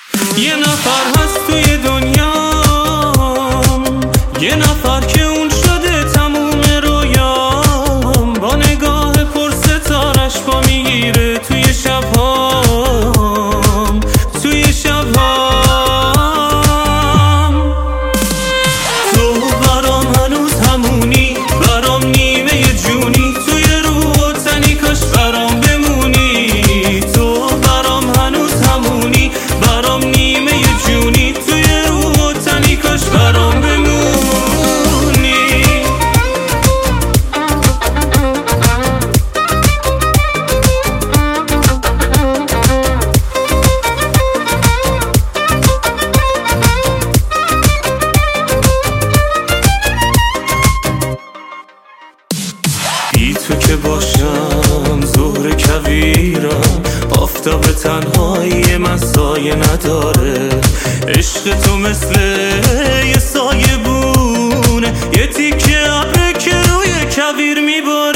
یه نفر هست توی دنیا، یه نفر که اون شده تموم رویام، با نگاه پرستارش با میگیره توی شبهام، توی شبهام. تو برام هنوز همونی، برام نیمه جونی، توی روح و تنی کاش برام بمونی. تو برام هنوز همونی، برام نیمه جونی، توی روح و تنی کاش برام بمونی. بی تو که باشم ظهر کویرم، آفتاب تنهایی من سایه نداره. عشق تو مثل یه سایه بونه، یه تیکه ابر که روی کویر میباره.